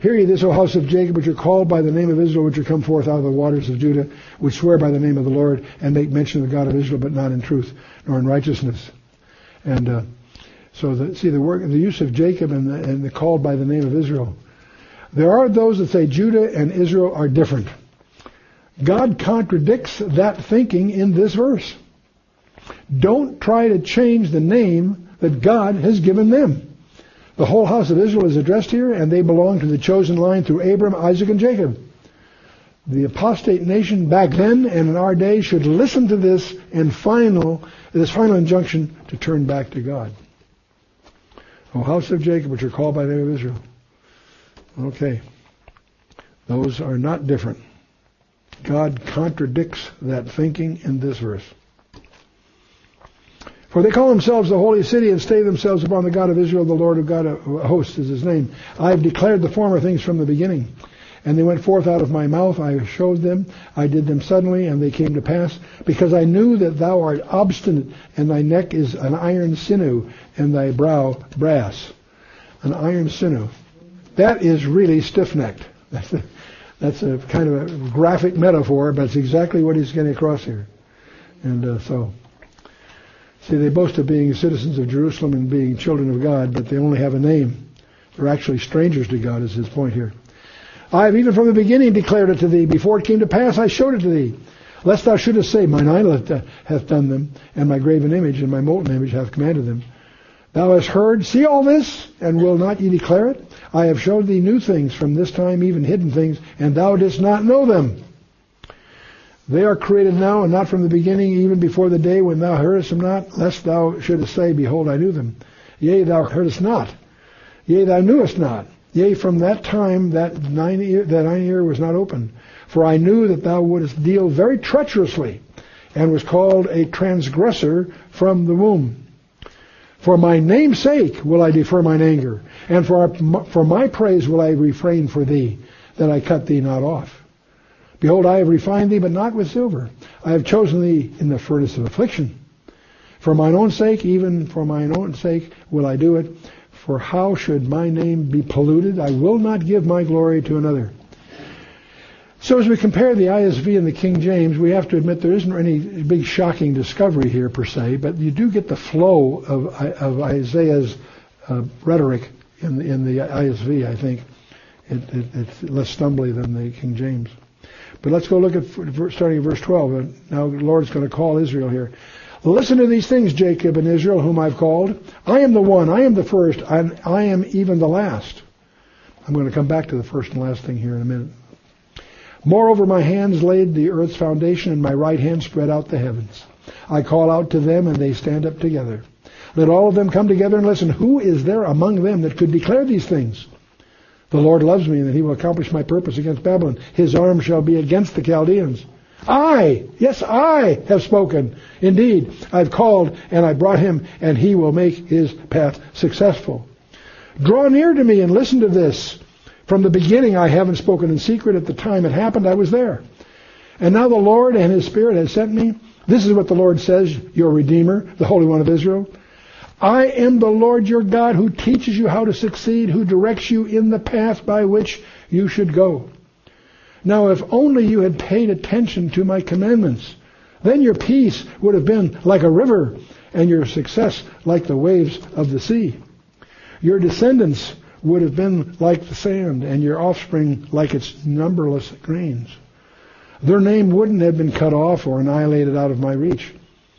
Hear ye this, O house of Jacob, which are called by the name of Israel, which are come forth out of the waters of Judah, which swear by the name of the Lord, and make mention of the God of Israel, but not in truth, nor in righteousness. And the use of Jacob and the called by the name of Israel. There are those that say Judah and Israel are different. God contradicts that thinking in this verse. Don't try to change the name that God has given them. The whole house of Israel is addressed here, and they belong to the chosen line through Abram, Isaac, and Jacob. The apostate nation back then and in our day should listen to this final injunction to turn back to God. O house of Jacob, which are called by the name of Israel. Okay. Those are not different. God contradicts that thinking in this verse. For they call themselves the holy city and stay themselves upon the God of Israel, the Lord of God of hosts is his name. I have declared the former things from the beginning. And they went forth out of my mouth, I showed them, I did them suddenly, and they came to pass, because I knew that thou art obstinate, and thy neck is an iron sinew, and thy brow brass. An iron sinew. That is really stiff-necked. That's a kind of a graphic metaphor, but it's exactly what he's getting across here. And see, they boast of being citizens of Jerusalem and being children of God, but they only have a name. They're actually strangers to God, is his point here. I have even from the beginning declared it to thee. Before it came to pass, I showed it to thee. Lest thou shouldest say, mine idol hath done them, and my graven image and my molten image hath commanded them. Thou hast heard, see all this, and will not ye declare it? I have showed thee new things from this time, even hidden things, and thou didst not know them. They are created now, and not from the beginning, even before the day when thou heardest them not, lest thou shouldest say, behold, I knew them. Yea, thou heardest not. Yea, thou knewest not. Yea, from that time that thine ear was not opened. For I knew that thou wouldest deal very treacherously, and was called a transgressor from the womb. For my name's sake will I defer mine anger, and for my praise will I refrain for thee, that I cut thee not off. Behold, I have refined thee, but not with silver. I have chosen thee in the furnace of affliction. For mine own sake, even for mine own sake, will I do it. For how should my name be polluted? I will not give my glory to another. So as we compare the ISV and the King James, we have to admit there isn't any big shocking discovery here per se, but you do get the flow of Isaiah's rhetoric in the ISV, I think. It's less stumbly than the King James. But let's go look at starting at verse 12. Now the Lord's going to call Israel here. Listen to these things, Jacob and Israel, whom I've called. I am the one, I am the first, and I am even the last. I'm going to come back to the first and last thing here in a minute. Moreover, my hands laid the earth's foundation, and my right hand spread out the heavens. I call out to them, and they stand up together. Let all of them come together and listen. Who is there among them that could declare these things? The Lord loves me, and that he will accomplish my purpose against Babylon. His arm shall be against the Chaldeans. I have spoken. Indeed, I've called, and I brought him, and he will make his path successful. Draw near to me and listen to this. From the beginning I haven't spoken in secret. At the time it happened, I was there. And now the Lord and his Spirit has sent me. This is what the Lord says, your Redeemer, the Holy One of Israel. I am the Lord your God, who teaches you how to succeed, who directs you in the path by which you should go. Now, if only you had paid attention to my commandments, then your peace would have been like a river, and your success like the waves of the sea. Your descendants would have been like the sand, and your offspring like its numberless grains. Their name wouldn't have been cut off or annihilated out of my reach.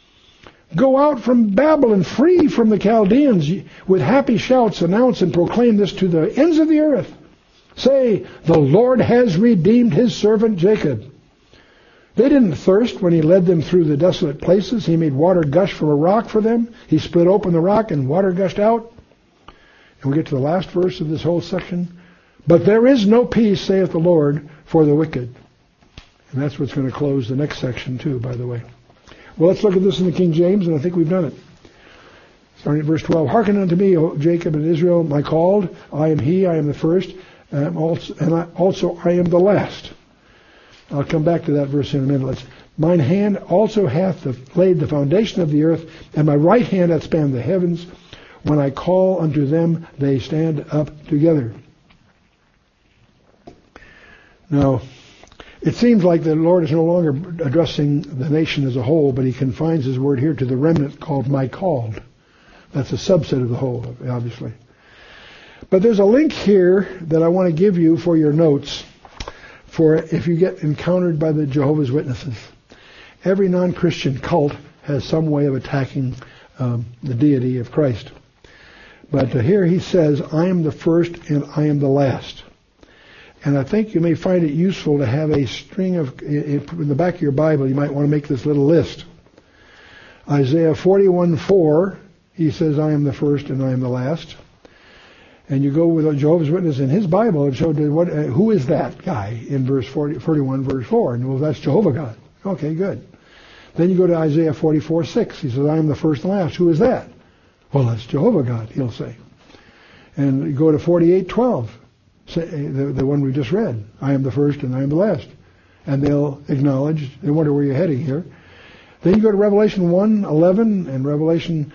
Go out from Babylon, free from the Chaldeans. With happy shouts announce and proclaim this to the ends of the earth. Say, the Lord has redeemed his servant Jacob. They didn't thirst when he led them through the desolate places. He made water gush from a rock for them. He split open the rock and water gushed out. And we get to the last verse of this whole section. But there is no peace, saith the Lord, for the wicked. And that's what's going to close the next section too, by the way. Well, let's look at this in the King James, and I think we've done it. Starting at verse 12. Hearken unto me, O Jacob and Israel, my called. I am he, I am the first, and also I am the last. I'll come back to that verse in a minute. Mine hand also hath laid the foundation of the earth, and my right hand hath spanned the heavens. When I call unto them, they stand up together. Now, it seems like the Lord is no longer addressing the nation as a whole, but he confines his word here to the remnant called my called. That's a subset of the whole, obviously. But there's a link here that I want to give you for your notes for if you get encountered by the Jehovah's Witnesses. Every non-Christian cult has some way of attacking the deity of Christ. But here he says, I am the first and I am the last. And I think you may find it useful to have a string of, in the back of your Bible, you might want to make this little list. Isaiah 41:4, he says, I am the first and I am the last. And you go with a Jehovah's Witness in his Bible and showed who is that guy in verse 41, verse 4. And well, that's Jehovah God. Okay, good. Then you go to Isaiah 44:6. He says, I am the first and last. Who is that? Well, that's Jehovah God, he'll say. And you go to 48:12, the one we just read. I am the first and I am the last. And they'll acknowledge, they wonder where you're heading here. Then you go to Revelation 1:11 and Revelation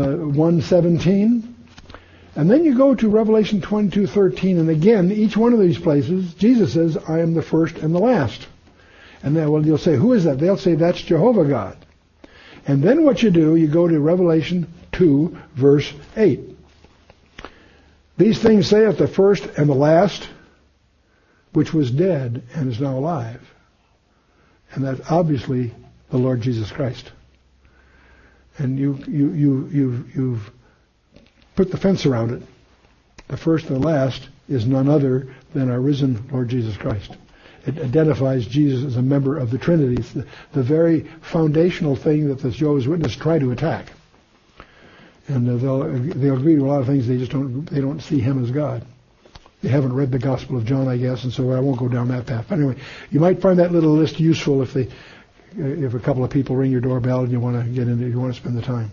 1:17. And then you go to Revelation 22:13, and again, each one of these places, Jesus says, I am the first and the last. And then, well, you'll say, who is that? They'll say, that's Jehovah God. And then what you do, you go to Revelation 2, verse 8. These things saith the first and the last, which was dead and is now alive. And that's obviously the Lord Jesus Christ. And you've put the fence around it. The first and the last is none other than our risen Lord Jesus Christ. It identifies Jesus as a member of the Trinity. It's the very foundational thing that the Jehovah's Witnesses try to attack. And they'll agree to a lot of things. They don't see him as God. They haven't read the Gospel of John, I guess, and so I won't go down that path. But anyway, you might find that little list useful if a couple of people ring your doorbell and you want to get into it, you want to spend the time.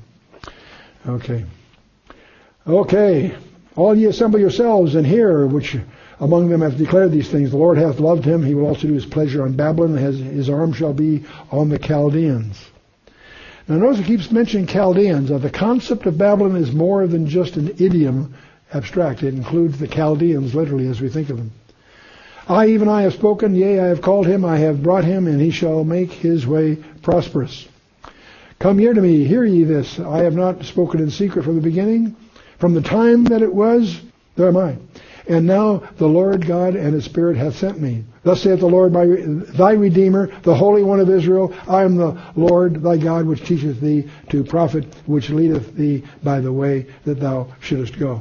Okay. All ye assemble yourselves and hear, which among them hath declared these things. The Lord hath loved him. He will also do his pleasure on Babylon. His arm shall be on the Chaldeans. Now notice it keeps mentioning Chaldeans. The concept of Babylon is more than just an idiom abstract. It includes the Chaldeans literally as we think of them. Even I have spoken, yea, I have called him, I have brought him, and he shall make his way prosperous. Come here to me, hear ye this. I have not spoken in secret from the beginning. From the time that it was, there am I. And now the Lord God and his Spirit hath sent me. Thus saith the Lord, thy Redeemer, the Holy One of Israel. I am the Lord thy God, which teacheth thee to profit, which leadeth thee by the way that thou shouldest go.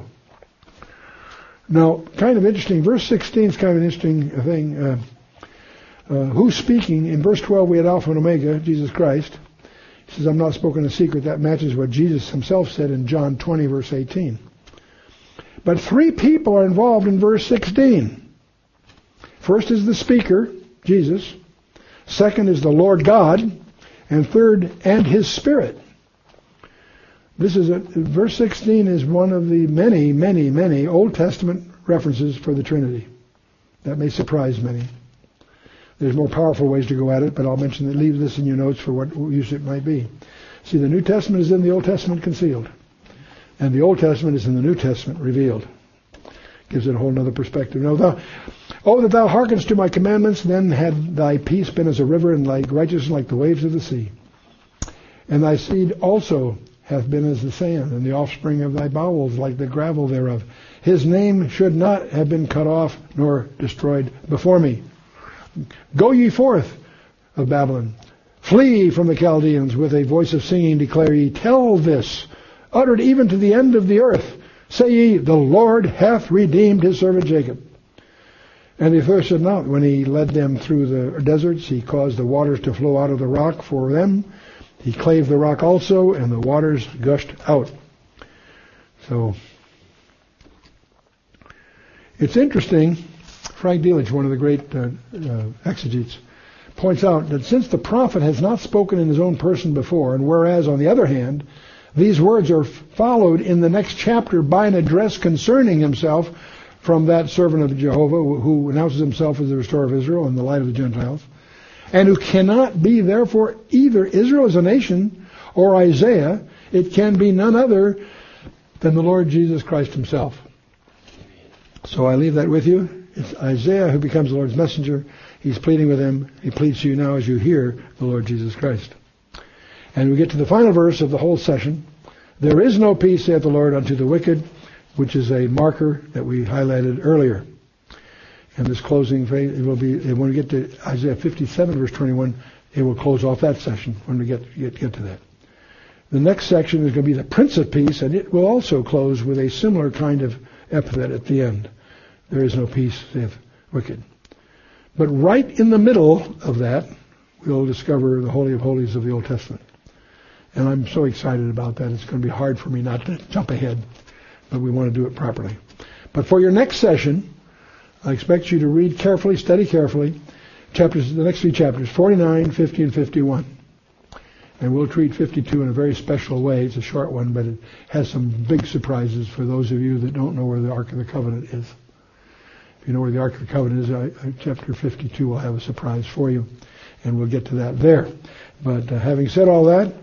Now, kind of interesting. Verse 16 is kind of an interesting thing. Who's speaking? In verse 12 we had Alpha and Omega, Jesus Christ. He says, I'm not spoken in secret. That matches what Jesus himself said in John 20, verse 18. But three people are involved in verse 16. First is the speaker, Jesus. Second is the Lord God. And third, and his Spirit. Verse 16 is one of the many, many, many Old Testament references for the Trinity. That may surprise many. There's more powerful ways to go at it, but I'll mention that. Leave this in your notes for what use it might be. See, the New Testament is in the Old Testament concealed. And the Old Testament is in the New Testament revealed. Gives it a whole other perspective. Now, that thou hearkenest to my commandments, then had thy peace been as a river, and thy righteousness like the waves of the sea. And thy seed also hath been as the sand, and the offspring of thy bowels like the gravel thereof. His name should not have been cut off nor destroyed before me. Go ye forth of Babylon. Flee from the Chaldeans. With a voice of singing declare ye, tell this, uttered even to the end of the earth. Say ye, the Lord hath redeemed his servant Jacob. And they thirsted not when he led them through the deserts. He caused the waters to flow out of the rock for them. He clave the rock also, and the waters gushed out. So, it's interesting. Frank Delitzsch, one of the great exegetes, points out that since the prophet has not spoken in his own person before, and whereas, on the other hand, these words are followed in the next chapter by an address concerning himself from that servant of Jehovah who announces himself as the restorer of Israel and the light of the Gentiles, and who cannot be, therefore, either Israel as a nation or Isaiah, it can be none other than the Lord Jesus Christ himself. So I leave that with you. It's Isaiah who becomes the Lord's messenger. He's pleading with him. He pleads to you now as you hear the Lord Jesus Christ. And we get to the final verse of the whole session. There is no peace, saith the Lord, unto the wicked, which is a marker that we highlighted earlier. And this closing phrase, it will be, when we get to Isaiah 57, verse 21, it will close off that session when we get to that. The next section is going to be the Prince of Peace, and it will also close with a similar kind of epithet at the end. There is no peace, saith wicked. But right in the middle of that, we'll discover the Holy of Holies of the Old Testament. And I'm so excited about that. It's going to be hard for me not to jump ahead, but we want to do it properly. But for your next session, I expect you to read carefully, study carefully, the next three chapters, 49, 50, and 51. And we'll treat 52 in a very special way. It's a short one, but it has some big surprises for those of you that don't know where the Ark of the Covenant is. If you know where the Ark of the Covenant is, chapter 52 will have a surprise for you, and we'll get to that there. But having said all that,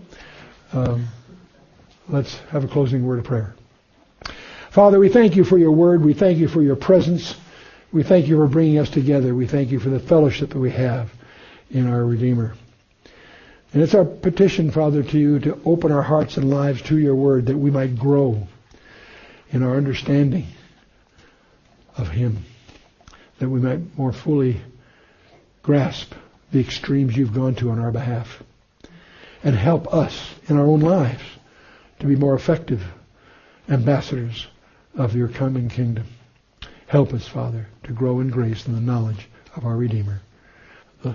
let's have a closing word of prayer. Father, we thank you for your word. We thank you for your presence. We thank you for bringing us together. We thank you for the fellowship that we have in our Redeemer. And it's our petition, Father, to you to open our hearts and lives to your word, that we might grow in our understanding of him, that we might more fully grasp the extremes you've gone to on our behalf, and help us in our own lives to be more effective ambassadors of your coming kingdom. Help us, Father, to grow in grace and the knowledge of our Redeemer,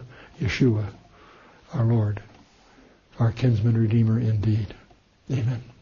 Yeshua, our Lord, our kinsman Redeemer indeed. Amen.